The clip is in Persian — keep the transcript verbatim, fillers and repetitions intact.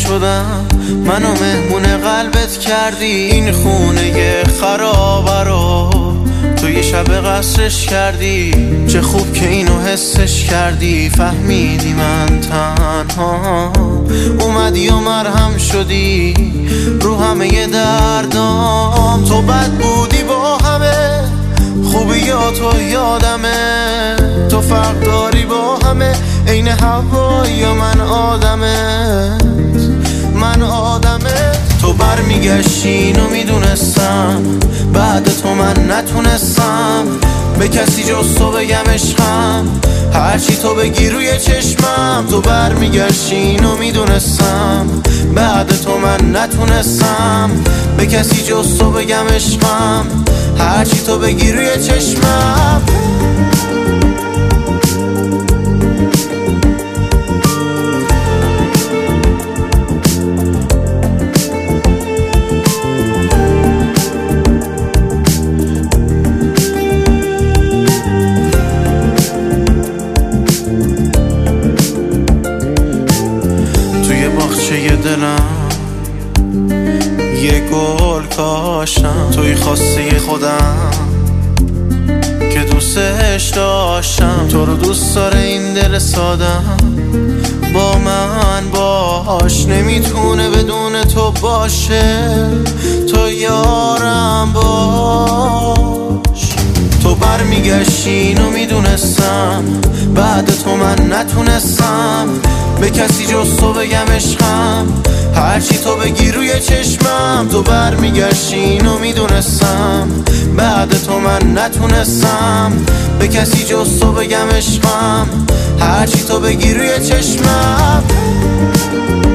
شدم، منو مهمون قلبت کردی. این خونه خرابه رو تو یه شب قصرش کردی. چه خوب که اینو حسش کردی، فهمیدی من تنها اومدی و مرهم شدی رو همه دردام. تو بد بودی با همه خوبیاتو یادمه، تو فرق داری با همه عین هوایی یا من آدمت، من آدمت. تو برمیگشتی اینو میدونستم، بعد تو من نتونستم به کسی جز تو بگم عشقم، هرچی تو بگی روی چشمم. تو برمیگشتی اینو میدونستم، بعد تو من نتونستم به کسی جز تو بگم عشقم، هرچی تو بگی روی چشمم. توی دلم یه گل کاشتم، توی خواسته خودم که دوستش داشتم. تو رو دوست داره این دل سادم، با من باش نمیتونه بدون تو باشه. تو یارم باش. تو برمیگشتی اینو میدونستم، بعد تو من نتونستم به کسی جز تو بگم عشقم، هرچی تو بگی روی چشمم. تو برمیگشتی اینو میدونستم، بعد تو من نتونستم به کسی جز تو بگم عشقم، هرچی تو بگی روی چشمم.